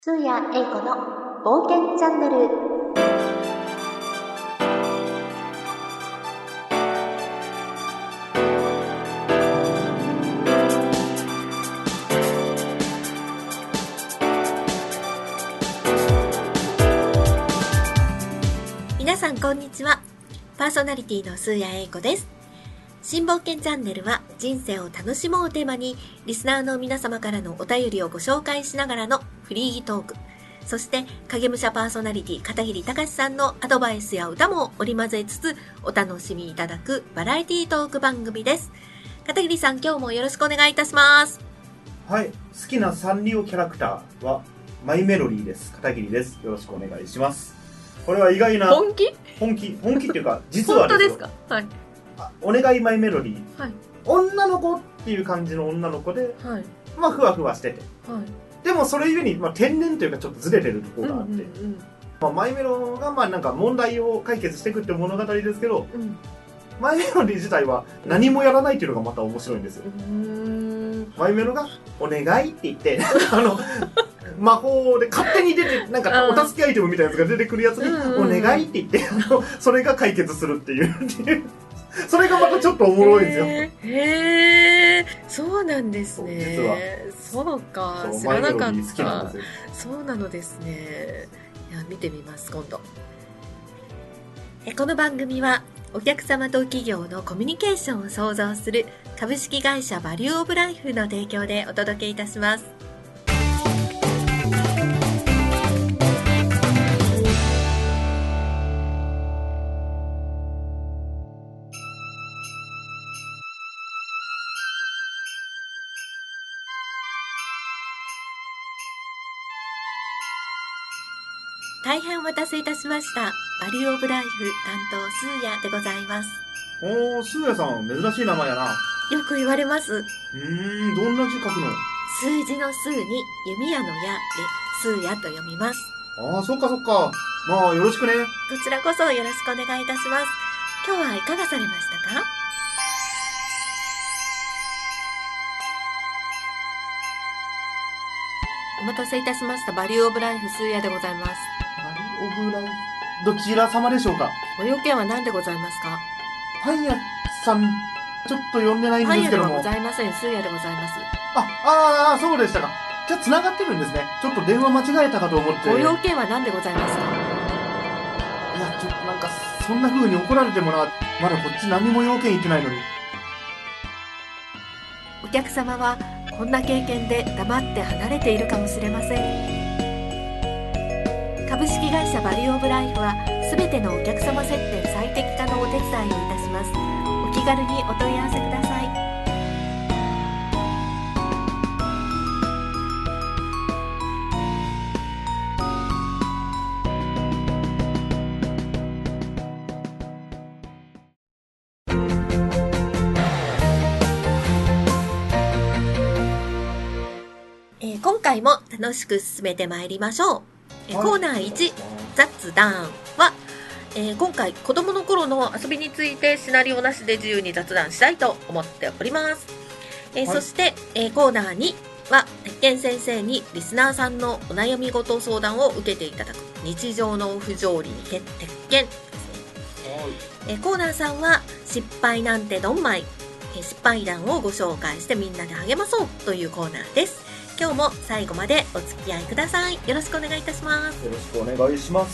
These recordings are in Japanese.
通夜英子の冒険チャンネル。皆さんこんにちは。パーソナリティの通夜英子です。新冒険チャンネルは人生を楽しもうをテーマにリスナーの皆様からのお便りをご紹介しながらのフリートーク、そして影武者パーソナリティ片桐隆さんのアドバイスや歌も織り交ぜつつお楽しみいただくバラエティトーク番組です。片桐さん、今日もよろしくお願いいたします。 はい、好きなサンリオキャラクターはマイメロディーです。片桐です。よろしくお願いします。これは意外な本気っていうか実はですよ。 本当ですか？はい。 お願いマイメロディー、 はい、 女の子っていう感じの女の子で、 はい、 まあふわふわしてて、はい、でもそれゆえに、天然というかちょっとずれてるところがあって、マイメロがなんか問題を解決していくっていう物語ですけど、マイメロディー自体は何もやらないっていうのがまた面白いんですよ。マイメロがお願いって言って魔法で勝手に出て、なんかお助けアイテムみたいなやつが出てくるやつにお願いって言ってそれが解決するっていうそれがまたちょっとおもろいんですよ。 へえ、そうなんですね。 実はそうか、知らなかった。そうなのですね。いや、見てみます、今度。この番組はお客様と企業のコミュニケーションを創造する株式会社バリューオブライフの提供でお届けいたします。大変お待たせいたしました。バリューオブライフ担当スーヤでございます。 おー、スーヤさん、珍しい名前やな。 よく言われます。 どんな字書くの？ 数字の数に弓矢の矢でスーヤと読みます。 ああ、そっかそっか。まあよろしくね。 こちらこそよろしくお願いいたします。今日はいかがされましたか？お待たせいたしました。バリューオブライフスーヤでございます。 バリューオブライフ、どちら様でしょうか？ ご用件は何でございますか？ パン屋さん、ちょっと呼んでないんですけども。 パン屋ではございません。スーヤでございます。 そうでしたか。じゃあ繋がってるんですね。ちょっと電話間違えたかと思って。 ご用件は何でございますか？ いや、ちょっとなんかそんな風に怒られてもな、まだこっち何も要件言ってないのに。 お客様はこんな経験で黙って離れているかもしれません。株式会社バリューオブライフはすべてのお客様接点最適化のお手伝いをいたします。お気軽にお問い合わせください。今回も楽しく進めてまいりましょう。コーナー1、雑談は、今回子供の頃の遊びについてシナリオなしで自由に雑談したいと思っております。そして、コーナー2は鉄拳先生にリスナーさんのお悩み事相談を受けていただく日常の不条理に鉄拳ですね。コーナー3は失敗なんてどんまい、失敗談をご紹介してみんなで励まそうというコーナーです。今日も最後までお付き合いください。よろしくお願いいたします。 よろしくお願いします。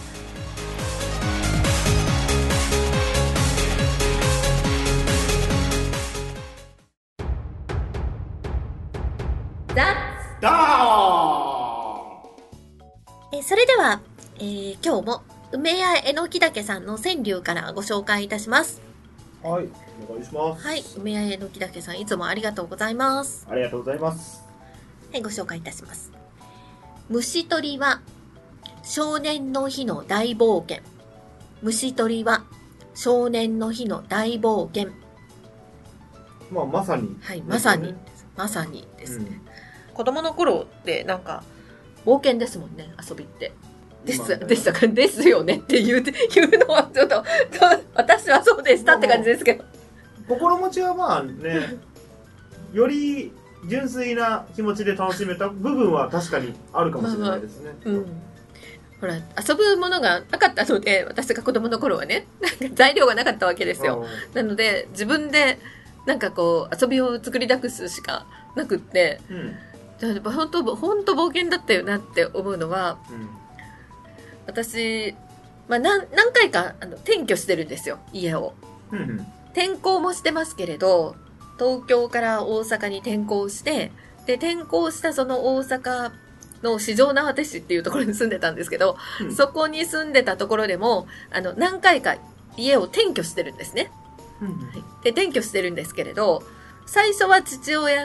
それでは、今日も梅屋えのきだけさんの川柳からご紹介いたします。 はい、お願いします。 はい、梅屋えのきだけさん、いつもありがとうございます。 ありがとうございます。 はい、ご紹介いたします。虫取りは少年の日の大冒険。虫取りは少年の日の大冒険。 まさに、 はい、まさにですね。子供の頃ってなんか冒険ですもんね、遊びって。でしたか、ですよねっていうのはちょっと私はそうでしたって感じですけど。 心持ちはより純粋な気持ちで楽しめた部分は確かにあるかもしれないですね。 ほら、遊ぶものがなかったので、私が子供の頃はね、なんか材料がなかったわけですよ。なので、自分で、なんかこう、遊びを作り出すしかなくって、本当冒険だったよなって思うのは、私、何回か転居してるんですよ、家を。転校もしてますけれど、東京から大阪に転校して、で、転校したその大阪の四条畷市っていうところに住んでたんですけど、そこに住んでたところでも、何回か家を転居してるんですね。で、転居してるんですけれど、最初は父親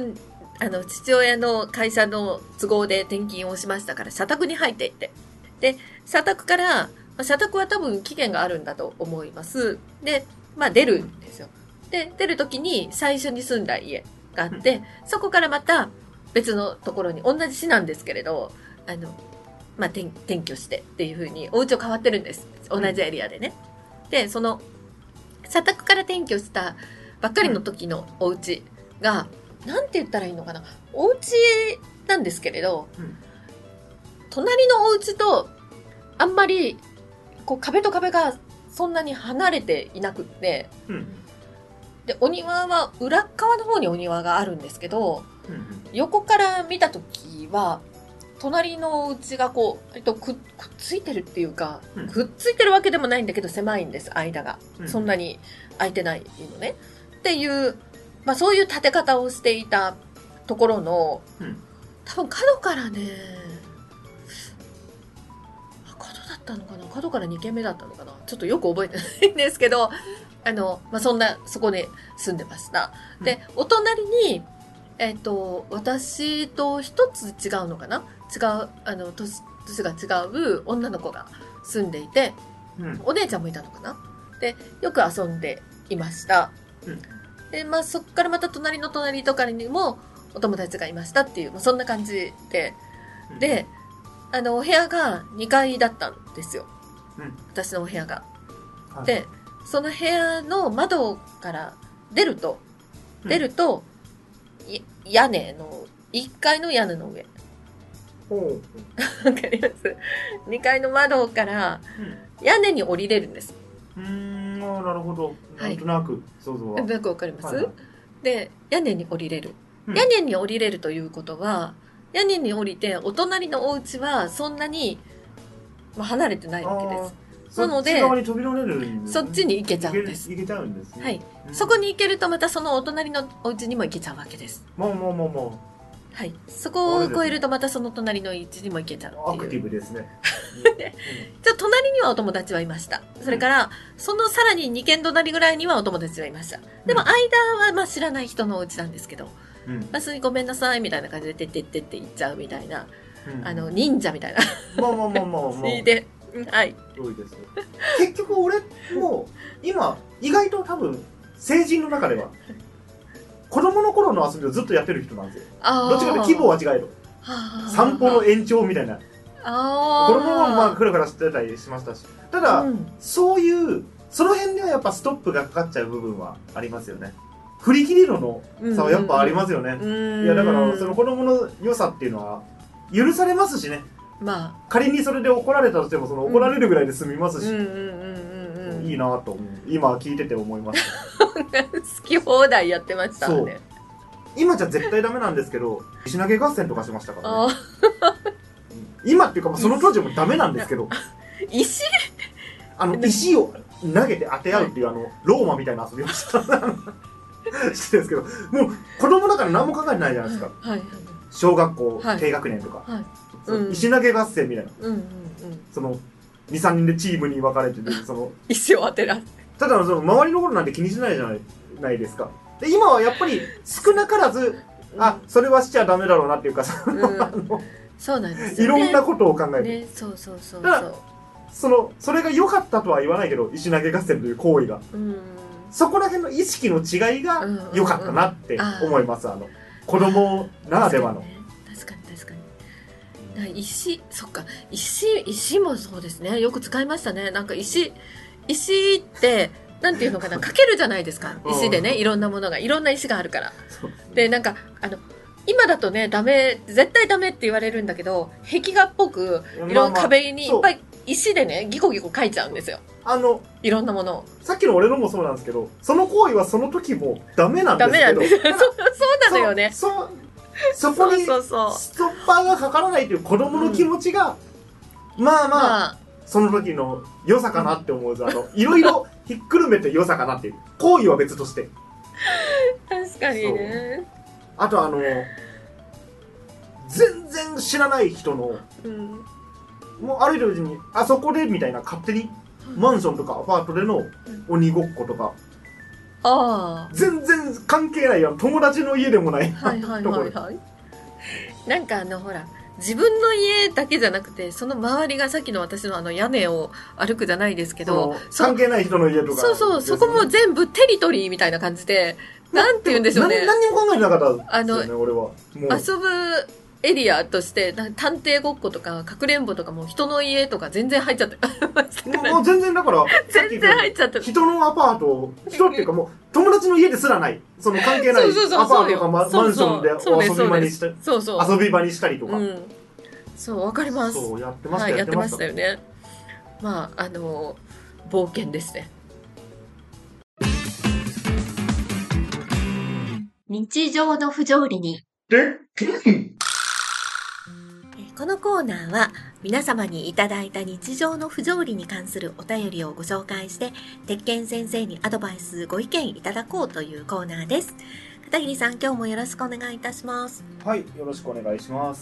の会社の都合で転勤をしましたから、社宅に入っていって。で、社宅は多分期限があるんだと思います。で、出るんですよ。で、出る時に最初に住んだ家があって、そこからまた別のところに、同じ市なんですけれど、転居してっていう風に、お家を変わってるんです。同じエリアでね。で、その、社宅から転居したばっかりの時のお家が、なんて言ったらいいのかな。お家なんですけれど、隣のお家と、あんまり、こう、壁と壁がそんなに離れていなくって、で、お庭は、裏側の方にお庭があるんですけど、横から見たときは、隣のお家がこう、くっついてるっていうか、くっついてるわけでもないんだけど狭いんです、間が。そんなに空いてないのね。っていう、そういう建て方をしていたところの、多分角からね、角だったのかな、角から2軒目だったのかな、ちょっとよく覚えてないんですけど、そこで住んでました。で、お隣に、私と一つ違うのかな、年が違う女の子が住んでいて、お姉ちゃんもいたのかな。で、よく遊んでいました。で、そこからまた隣の隣とかにもお友達がいましたっていう、そんな感じで、で、お部屋が2階だったんですよ。私のお部屋が。で、その部屋の窓から出ると、屋根の、1階の屋根の上。わかります？ 2 階の窓から屋根に降りれるんです。 なるほど。なんとなく想像は。 なんとなくわかります？で、屋根に降りれる。屋根に降りれるということは、屋根に降りてお隣のお家はそんなに離れてないわけです。なので、そっちに行けちゃうんです。 行けちゃうんですね。 はい。そこに行けるとまたそのお隣のお家にも行けちゃうわけです。はい。そこを越えるとまたその隣の家にも行けちゃうっていう。 アクティブですね。 隣にはお友達はいました。それから、そのさらに2軒隣ぐらいにはお友達はいました。でも間は知らない人のお家なんですけど、普通にごめんなさいみたいな感じでてってってって言っちゃうみたいな、忍者みたいな。で、はい。 多いです。結局俺も今意外と多分成人の中では子供の頃の遊びをずっとやってる人なんですよ。どっちかというと規模は違えど、散歩の延長みたいな。子供もふらふらしてたりしましたし、ただ、そういうその辺ではやっぱストップがかかっちゃう部分はありますよね。振り切り度の差はやっぱありますよね。いやだからその子供の良さっていうのは許されますしね。仮にそれで怒られたとしてもその怒られるぐらいで済みますし、いいなと今聞いてて思いました。 好き放題やってましたね。 今じゃ絶対ダメなんですけど、石投げ合戦とかしましたからね。今っていうかその当時もダメなんですけど、石を投げて当て合うっていうローマみたいな遊びをしてたんですけど、もう子供だから何も考えてないじゃないですか。小学校低学年とか、石投げ合戦みたいな、その 2,3 人でチームに分かれてその石を当てられて、 ただその周りのことなんて気にしないじゃないですか。で今はやっぱり少なからず、それはしちゃダメだろうなっていうか、 そうなんですよね。 いろんなことを考えて、 そうそれが良かったとは言わないけど、石投げ合戦という行為が、そこら辺の意識の違いが良かったなって思います。子供ならではの。 確かに石もそうですね。よく使いましたね。なんか石ってなんていうのかな、かけるじゃないですか。石でね、いろんなものが、いろんな石があるから。で、なんか、今だとね、絶対ダメって言われるんだけど、壁画っぽく、いろんな壁にいっぱい石でね、ギコギコ描いちゃうんですよ。いろんなものを。 さっきの俺のもそうなんですけど、その行為はその時もダメなんですけど。ダメなんです。そうなのよね。 そこにストッパーがかからないという子供の気持ちが、まあ、その時の良さかなって思う。いろいろひっくるめて良さかなっていう。行為は別として。 確かにね。 あと全然知らない人の、もう歩いてるうちに、あそこでみたいな勝手に、マンションとかアパートでの鬼ごっことか、全然関係ない友達の家でもない。 なんかほら、自分の家だけじゃなくて、その周りがさっきの私の屋根を歩くじゃないですけど、 関係ない人の家とか、 そう、そこも全部テリトリーみたいな感じで、なんて言うんでしょうね。 何にも考えてなかったですよね、俺は。 遊ぶエリアとして、探偵ごっことか、かくれんぼとかも人の家とか全然入っちゃってもう全然だから、 全然入っちゃってる。 人のアパート、人っていうかもう、友達の家ですらない。その関係ないアパートとかマンションで遊び場にしたり、遊び場にしたりとか。 そう、わかります。 そう、やってました、 やってましたよね。まあ、冒険ですね。日常の不条理に。このコーナーは皆様にいただいた日常の不条理に関するお便りをご紹介して、鉄拳先生にアドバイスご意見いただこうというコーナーです。片桐さん、今日もよろしくお願いいたします。 はい、よろしくお願いします。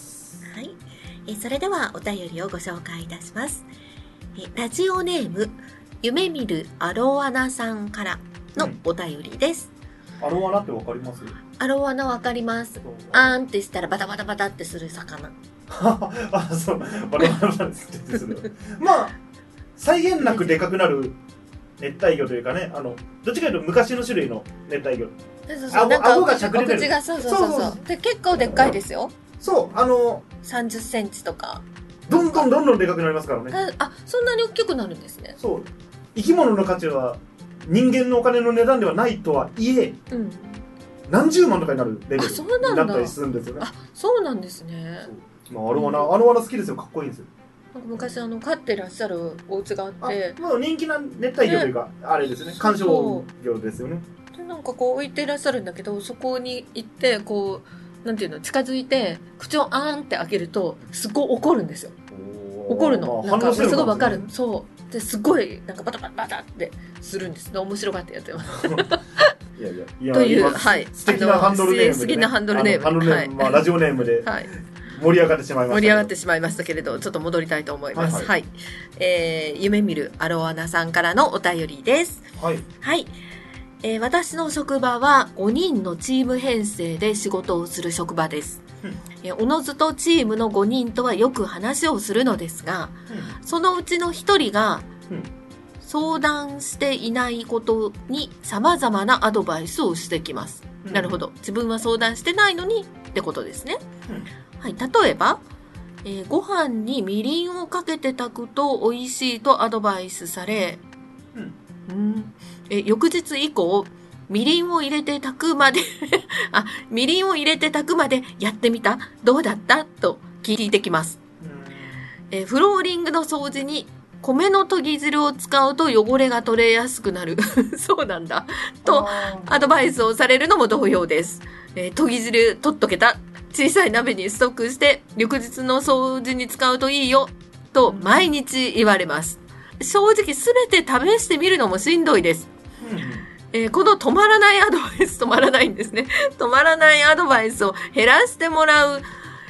はい、それではお便りをご紹介いたします。ラジオネーム夢見るアロワナさんからのお便りです。 アロワナってわかります？ アロワナわかります。あーんってしたらバタバタバタってする魚。 あ、そう、バタバタってする。まあ、際限なくでかくなる熱帯魚というかね、どっちかというと昔の種類の熱帯魚。顎がしゃくれてる。 口がそう。で、結構でっかいですよ。 そう、 30センチとか。 どんどんでかくなりますからね。 そんなに大きくなるんですね。 そう。生き物の価値は人間のお金の値段ではないとはいえ、何十万とかになるレベルになったりするんですよね。 そうなんですね。 まあ、アロワナ好きですよ。かっこいいんですよ。 なんか昔飼ってらっしゃるお家があって、 まあ人気な熱帯魚というか、あれですね、観賞魚ですよね。 で、なんかこう置いてらっしゃるんだけど、そこに行ってこうなんていうの、近づいて口をあーんって開けるとすごい怒るんですよ。怒るの、なんかすごいわかる。そうですごいなんかバタバタバタってするんですね。面白がってやってます。いやという、はい、 素敵なハンドルネームで、 素敵なハンドルネーム、 まあラジオネームで、はい、盛り上がってしまいました。 盛り上がってしまいましたけれど、ちょっと戻りたいと思います。はい。夢見るアロワナさんからのお便りです。 はい。 はい。私の職場は5人のチーム編成で仕事をする職場です。おのずとチームの5人とはよく話をするのですが、そのうちの1人が、相談していないことに様々なアドバイスをしてきます。なるほど。自分は相談してないのにってことですね。はい。例えば、ご飯にみりんをかけて炊くと美味しいとアドバイスされ、翌日以降、みりんを入れて炊くまでみりんを入れて炊くまでやってみた？どうだった？と聞いてきます。フローリングの掃除に米の研ぎ汁を使うと汚れが取れやすくなる。そうなんだ。と、アドバイスをされるのも同様です。研ぎ汁取っとけた。小さい鍋にストックして、翌日の掃除に使うといいよ。と、毎日言われます。正直すべて試してみるのもしんどいです。この止まらないアドバイス、止まらないんですね。止まらないアドバイスを減らしてもらう、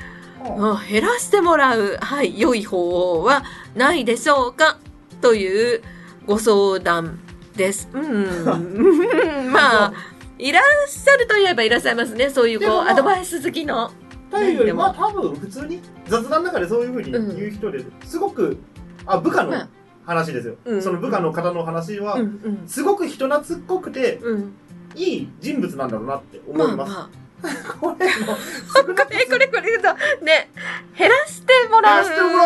はい、良い方法はないでしょうかというご相談です。まあ、いらっしゃるといえばいらっしゃいますね。そういうアドバイス好きの。 というより、まあ多分普通に雑談の中でそういうふうに言う人ですごく、部下の話ですよ。その部下の方の話は、すごく人懐っこくて、いい人物なんだろうなって思います。これね、減らしてもらう方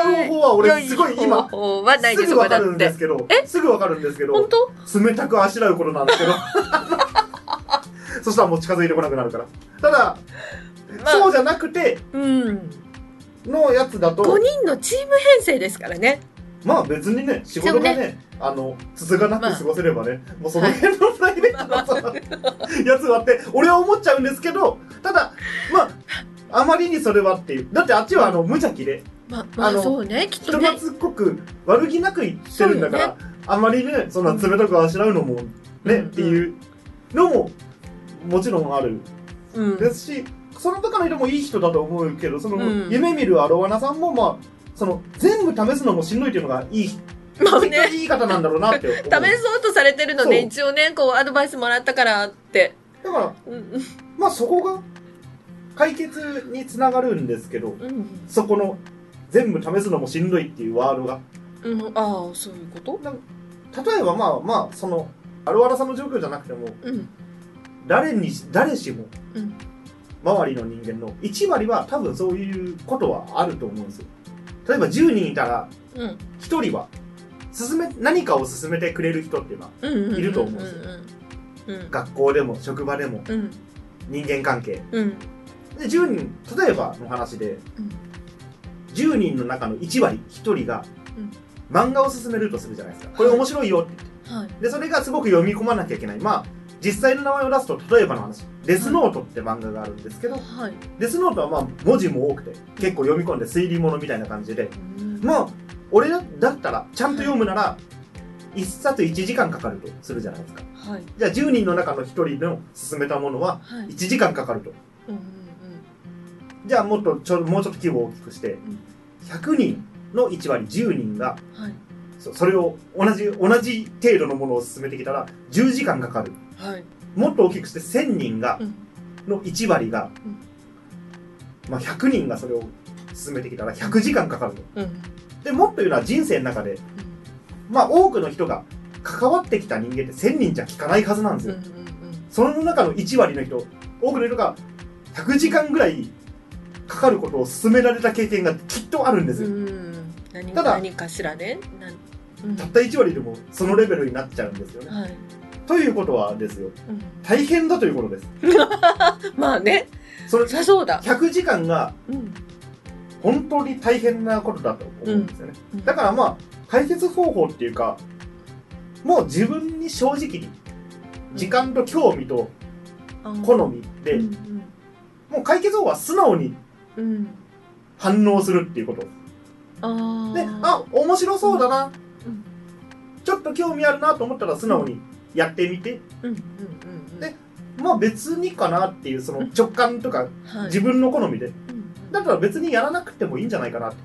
は俺すごい今、 方法はないすでしょぐわかるんですけど、すぐわかるんですけど、 本当？ 冷たくあしらうことなんですけど、そしたらもう近づいてこなくなるから。ただ、そうじゃなくて、のやつだと。 5人のチーム編成ですからね。 まあ別にね、仕事がね、続かなく過ごせればね、もうその辺のプライベートなやつはって、俺は思っちゃうんですけど、ただ、まあ、あまりにそれはっていう。だってあっちは無邪気で、 そうね、きっとね。 人懐っこく悪気なく言ってるんだから、あまりね、そんな冷たくあしらうのもね、っていうのも、もちろんある。ですし、その中の人もいい人だと思うけど、その、夢見るアロワナさんも、まあ、その、全部試すのもしんどいっていうのがいい。まあね、言い方なんだろうなって思う。 試そうとされてるので、一応ね、こう、アドバイスもらったからって。 だから、まあそこが、解決につながるんですけど、そこの、全部試すのもしんどいっていうワードが。 ああ、そういうこと？ 例えばまあ、その、アロワナさんの状況じゃなくても、誰しも、周りの人間の1割は多分そういうことはあると思うんですよ。例えば10人いたら、1人は何かを進めてくれる人っていうのはいると思うんですよ。学校でも職場でも、人間関係。で10人、例えばの話で、10人の中の1割1人が漫画を進めるとするじゃないですか。これ面白いよって言って。で、それがすごく読み込まなきゃいけない。まあ実際の名前を出すと、例えばの話、デスノートって漫画があるんですけど、デスノートはまあ文字も多くて結構読み込んで推理物みたいな感じで、まあ俺だったらちゃんと読むなら1冊1時間かかるとするじゃないですか。じゃあ10人の中の1人の進めたものは1時間かかると。じゃあもうちょっと規模を大きくして、100人の1割10人がそれを同じ程度のものを進めてきたら10時間かかる。もっと大きくして1000人が、の1割が、まあ100人がそれを進めてきたら100時間かかると。で、もっと言うのは人生の中で、まあ多くの人が関わってきた人間って1000人じゃ効かないはずなんですよ。その中の1割の人、多くの人が100時間ぐらいかかることを進められた経験がきっとあるんですよ。ただ、 何かしらね。 たった1割でもそのレベルになっちゃうんですよね。ということはですよ、大変だということです。 まあね。そうだ。 100時間が、本当に大変なことだと思うんですよね。だからまあ、解決方法っていうか、もう自分に正直に、時間と興味と好みで、もう解決法は素直に反応するっていうこと。で、面白そうだな。ちょっと興味あるなと思ったら素直にやってみて。で、まあ別にかなっていうその直感とか自分の好みで。だったら別にやらなくてもいいんじゃないかなって。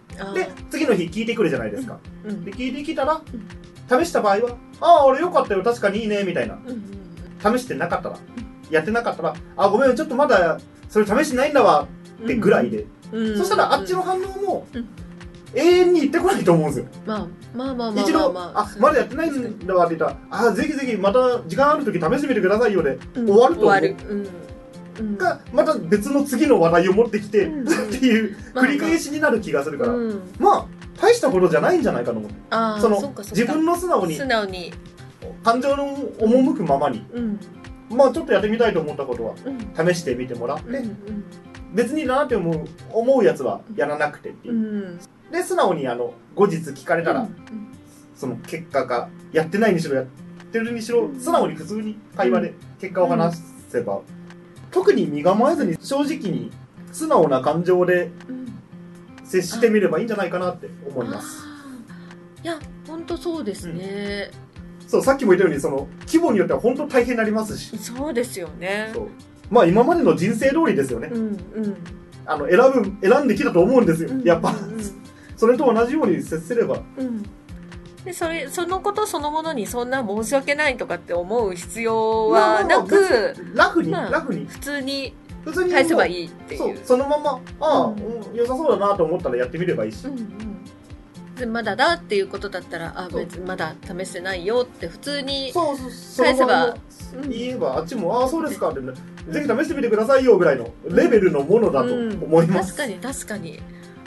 で、次の日聞いてくるじゃないですか。で、聞いてきたら、試した場合は、ああ、俺よかったよ、確かにいいね、みたいな。試してなかったら、やってなかったら、あ、ごめん、ちょっとまだそれ試してないんだわ、ってぐらいで。そしたらあっちの反応も、永遠に言ってこないと思うんですよ。一度、まだやってないんだわって言ったら、ぜひぜひまた時間あるとき試してみてくださいよで、終わると思う。が、また別の次の話題を持ってきて、っていう繰り返しになる気がするから、まあ、大したことじゃないんじゃないかと思う。その、自分の素直に、感情の赴くままに、まあちょっとやってみたいと思ったことは、試してみてもらって、別にいいなって思うやつはやらなくてっていう。で、素直に後日聞かれたら、その結果が、やってないにしろやってるにしろ、素直に普通に会話で結果を話せば、特に身構えずに正直に素直な感情で接してみればいいんじゃないかなって思います。 いや、本当そうですね。 そう、さっきも言ったように、その、規模によっては本当大変になりますし。 そうですよね。 そう。まあ今までの人生通りですよね。選んできたと思うんですよ。やっぱ、それと同じように接すれば。 でそのことそのものにそんな申し訳ないとかって思う必要はなく、 ラフに普通に返せばいいっていう。 そう、そのまま、良さそうだなと思ったらやってみればいいし。 まだだっていうことだったら、別にまだ試してないよって普通に返せば、 言えばあっちも、そうですかって、ぜひ試してみてくださいよぐらいのレベルのものだと思います。 確かに。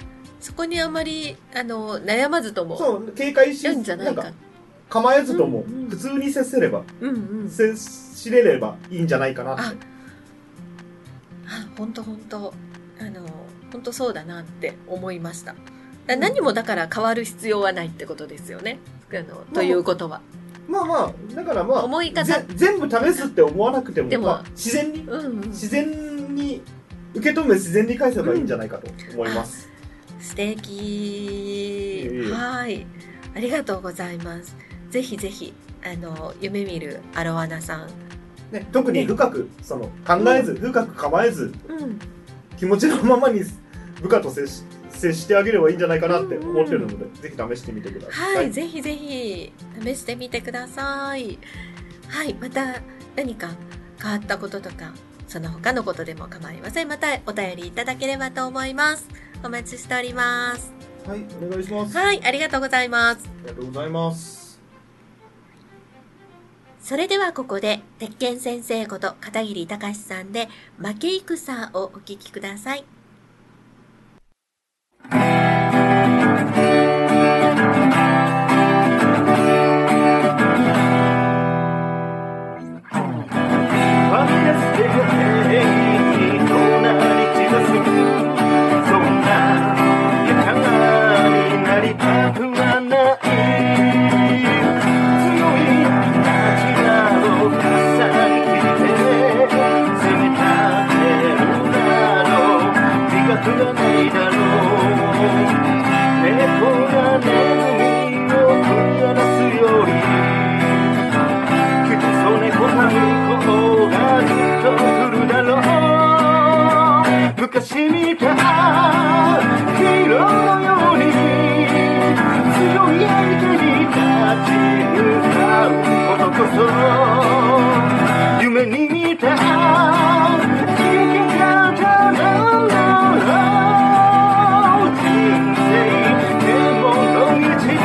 そこにあまり悩まずともそう警戒しいいんじゃないか、 構えずとも普通に接せれば、接しれればいいんじゃないかなって。 本当そうだなって思いました。何もだから変わる必要はないってことですよね。ということは。 まあだから思い方全部試すって思わなくても、自然に受け止め自然に返せばいいんじゃないかと思います。 素敵。はい、ありがとうございます。ぜひぜひ夢見るアロワナさん、 ね、特に深く考えず、深く構えず、気持ちのままに部下と接してあげればいいんじゃないかなって思ってるので、ぜひ試してみてください。 はい、ぜひぜひ試してみてください。はい、また何か変わったこととかその他のことでも構いません。またお便りいただければと思います。お待ちしております。 はい、お願いします。 はい、ありがとうございます。 ありがとうございます。 それではここで鉄拳先生こと片桐隆さんで負け戦をお聞きください。 昔見たヒーローのように強い相手に立ち向かうことこそ夢に見た生き方なんだろう。人生でもの道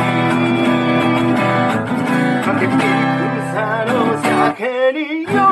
負け戦の酒に酔う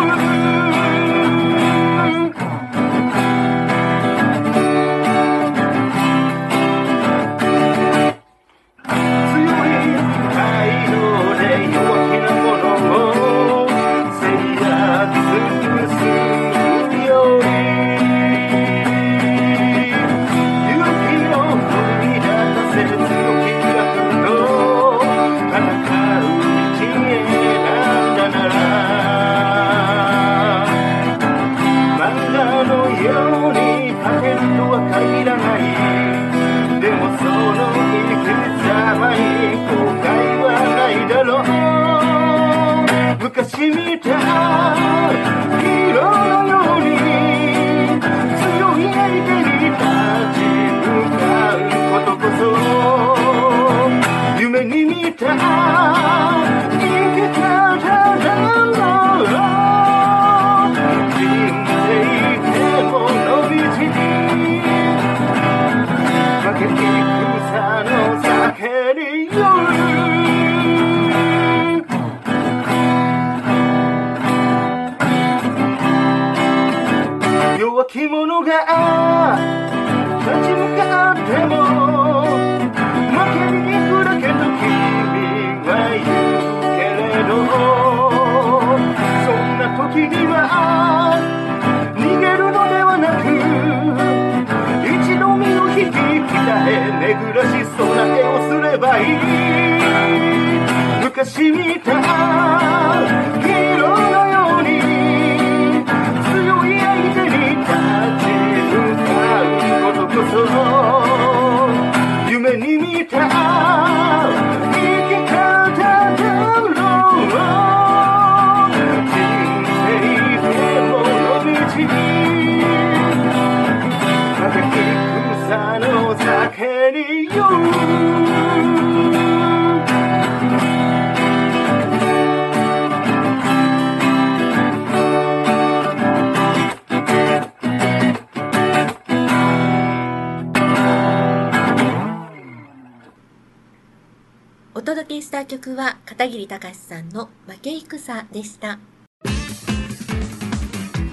昔見たヒーローのように強い相手に立ち向かうことこそ夢に見た生き方なんだろう。人生でもの道負け戦の酒に酔う弱き者が立ち向かっても負けに行くだけと君は言うけれど、そんな時には逃げるのではなく一度身を引き鍛え巡らし備えをすればいい。昔見たヒーローのように強い相手に立ち向かうことこそ夢に見た生き方だろう。人生でもの道負け戦の酒に酔うお届けした曲は片桐隆さんの負け戦でした。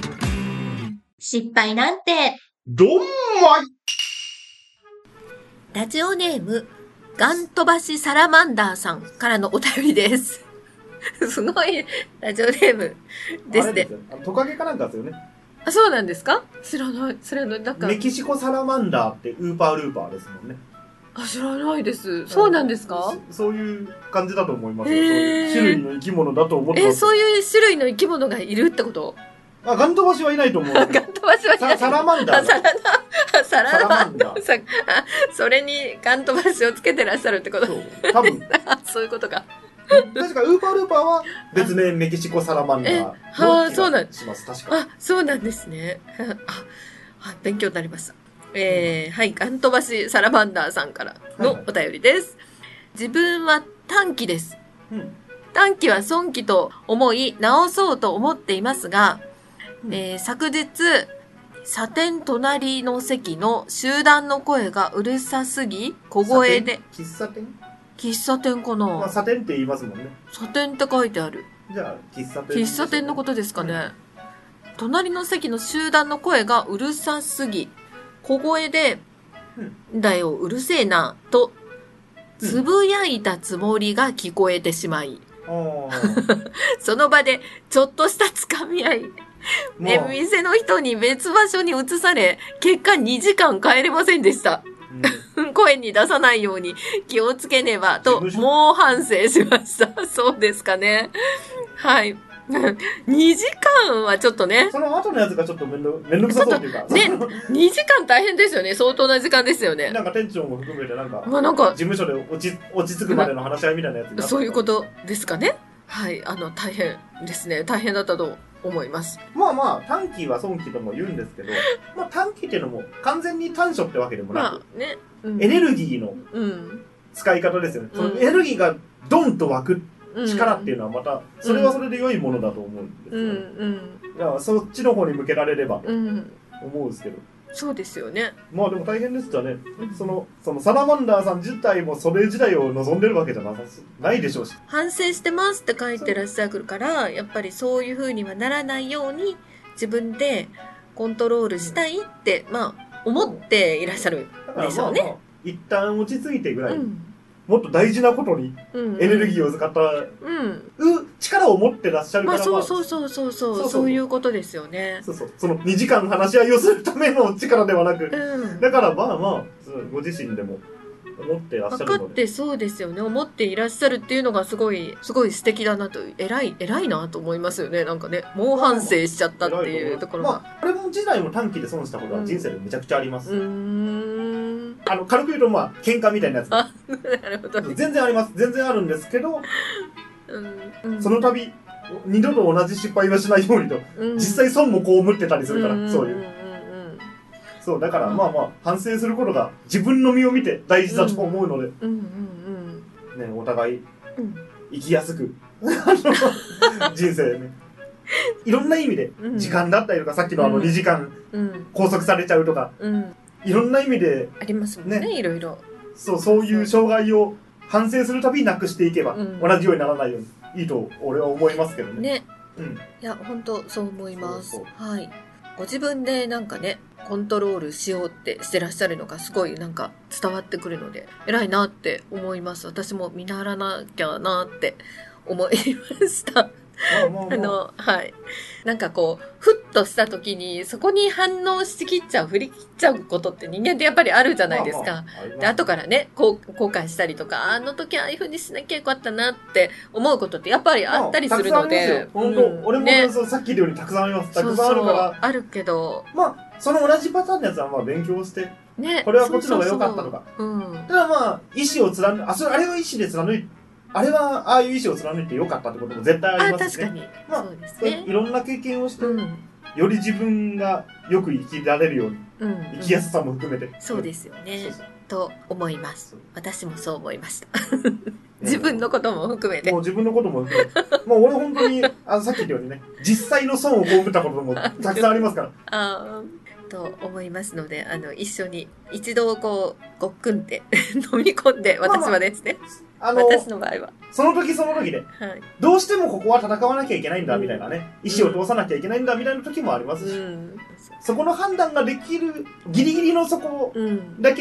失敗なんてどんまい。 ラジオネーム、ガン飛ばしサラマンダーさんからのお便りです。すごいラジオネームですね。 トカゲかなんかですよね。 あ、そうなんですか？知らない。なんか。 メキシコサラマンダーってウーパールーパーですもんね。 あ、知らないです。そうなんですか？ そういう感じだと思いますよ。そういう種類の生き物だと思ってます。 そういう種類の生き物がいるってこと？ あ、ガン飛ばしはいないと思う。ガン飛ばしはいない。 サラマンダー。 サラマンダーさん。それにガン飛ばしをつけてらっしゃるってこと？ そう。多分。 そういうことか。 確かウーパールーパーは別名メキシコサラマンダーの気がします。確か。 あ、そうなんですね。あ、勉強になりました。はい、ガン飛ばしサラマンダーさんからのお便りです。自分は短期です。短期は損期と思い直そうと思っていますが、昨日、サテン隣の席の集団の声がうるさすぎ、小声で。喫茶店かな。 まあ、サテンって言いますもんね。 サテンって書いてある。 じゃあ、 喫茶店のことですかね。隣の席の集団の声がうるさすぎ、小声で、だよ、うるせえな、と、つぶやいたつもりが聞こえてしまい、その場でちょっとしたつかみ合い、店の人に別場所に移され、結果2時間帰れませんでした。声に出さないように気をつけねばと猛反省しました。そうですかね。はい。2時間はちょっとね。 その後のやつがちょっとめんどくさそうっていうか。 ね、2時間大変ですよね。相当な時間ですよね。 なんか店長も含めてなんか事務所で落ち着くまでの話し合いみたいなやつになって。 そういうことですかね。はい。大変ですね。大変だったと思います。 まあ、短期は損期とも言うんですけど、まあ短期っていうのも完全に短所ってわけでもなく、 ね、 エネルギーの使い方ですよね。そのエネルギーがドンと湧く力っていうのはまた、それはそれで良いものだと思うんですよね。だからそっちの方に向けられれば、思うんですけど。 そうですよね。 まあでも大変ですよね。そのサラマンダーさん自体もそれ自体を望んでるわけじゃないでしょうし。 反省してますって書いてらっしゃるから、やっぱりそういう風にはならないように自分でコントロールしたいって、まあ思っていらっしゃるでしょうね。 一旦落ち着いてぐらい。もっと大事なことにエネルギーを使った力を持ってらっしゃるから、 そういうことですよね。 その2時間話し合いをするための力ではなく、だからまあご自身でも思ってらっしゃるので、 分かってそうですよね。思っていらっしゃるっていうのがすごい素敵だなと、偉いなと思いますよね。なんかね、猛反省しちゃったっていうところが。 あれも時代も短期で損したことは人生でめちゃくちゃあります。軽く言うと喧嘩みたいなやつ。 なるほど、ね。 全然あります。全然あるんですけど、その度、二度と同じ失敗はしないようにと、実際損も被ってたりするから、そういう。そう、だから反省することが自分の身を見て大事だと思うので、ね、お互い、生きやすく、人生ね。いろんな意味で、時間だったりとか、さっきの2時間拘束されちゃうとか、いろんな意味でありますもんね、いろいろ。 そういう障害を反省するたびになくしていけば、同じようにならないようにいいと俺は思いますけどね。 いや、本当そう思います。はい。ご自分でなんかね、コントロールしようってしてらっしゃるのがすごいなんか伝わってくるので、偉いなって思います。私も見習わなきゃなって思いました。はい。なんかこう、ふっとした時に、そこに反応しきっちゃう、振り切っちゃうことって人間ってやっぱりあるじゃないですか。で、後からね、後悔したりとか、あの時ああいう風にしなきゃよかったなって思うことってやっぱりあったりするので。 本当、俺もさっき言うようにたくさんあります。たくさんあるから。 あるけど。 その同じパターンのやつは勉強して、これはこっちの方が良かったとか。ただ意志を貫く、あれは意志で貫いて、あれはああいう意志を貫いてよかったってことも絶対ありますしね。 確かに。そうですね。 いろんな経験をして、より自分がよく生きられるように、生きやすさも含めて。 そうですよね。と思います。私もそう思いました。自分のことも含めて。 もう自分のことも含めて。もう俺本当に、さっき言ったようにね、実際の損を被ったこともたくさんありますから。 と思いますので、一緒に一度ごっくんで飲み込んで、私はですね。私の場合は。 その時その時で、どうしてもここは戦わなきゃいけないんだ、みたいなね。意思を通さなきゃいけないんだ、みたいな時もありますし。そこの判断ができる、ギリギリのそこだけ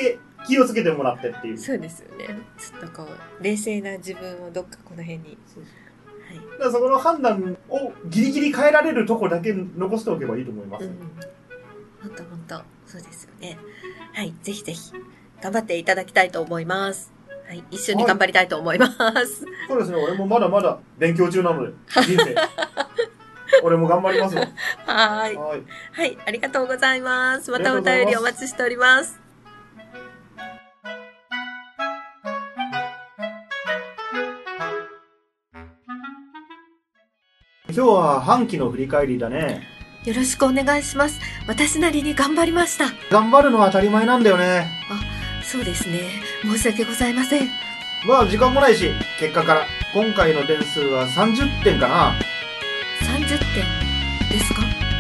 気をつけてもらってっていう。 そうですよね。ちょっとこう冷静な自分をどっかこの辺に。 はい、だからそこの判断をギリギリ変えられるとこだけ残しておけばいいと思います。 ほんとそうですよね。はい、ぜひぜひ頑張っていただきたいと思います。はい、一緒に頑張りたいと思います。はい、 そうですね。俺もまだまだ勉強中なので人生俺も頑張りますよ。 はい、ありがとうございます。またお便りお待ちしております。 今日は半期の振り返りだね。 よろしくお願いします。私なりに頑張りました。 頑張るのは当たり前なんだよね。 そうですね。申し訳ございません。 まあ時間もないし、結果から今回の点数は30点かな。 30点ですか？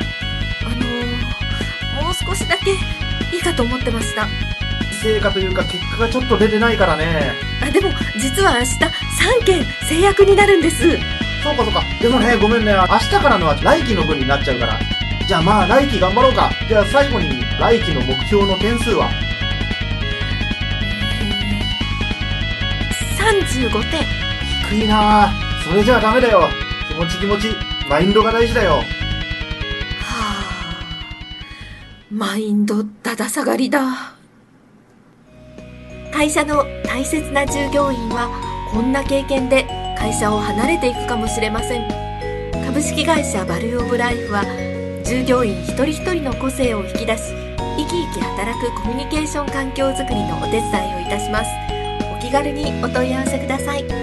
もう少しだけいいかと思ってました。 成果というか結果がちょっと出てないからね。 でも実は明日3件制約になるんです。 そうか。でもね、ごめんね。明日からのは来期の分になっちゃうから。じゃあまあ来期頑張ろうか。じゃあ最後に来期の目標の点数は 35点。 低いなぁ。それじゃあダメだよ。気持ち。マインドが大事だよ。 マインドだだ下がりだ。会社の大切な従業員はこんな経験で会社を離れていくかもしれません。株式会社バリューオブライフは従業員一人一人の個性を引き出し、生き生き働くコミュニケーション環境づくりのお手伝いをいたします。お気軽にお問い合わせください。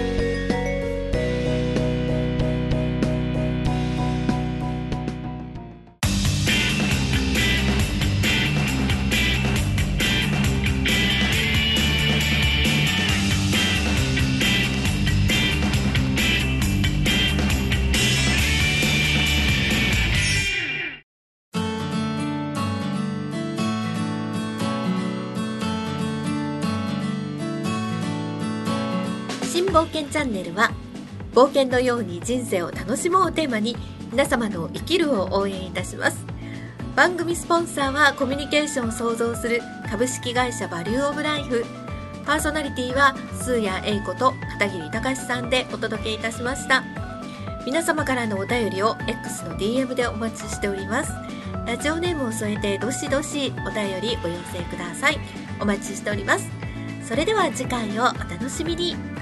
新冒険チャンネルは冒険のように人生を楽しもうをテーマに皆様の生きるを応援いたします。番組スポンサーはコミュニケーションを創造する株式会社バリューオブライフ。パーソナリティはスーヤエイコと片桐隆さんでお届けいたしました。皆様からのお便りを X の DM でお待ちしております。ラジオネームを添えてどしどしお便りお寄せください。お待ちしております。それでは次回をお楽しみに。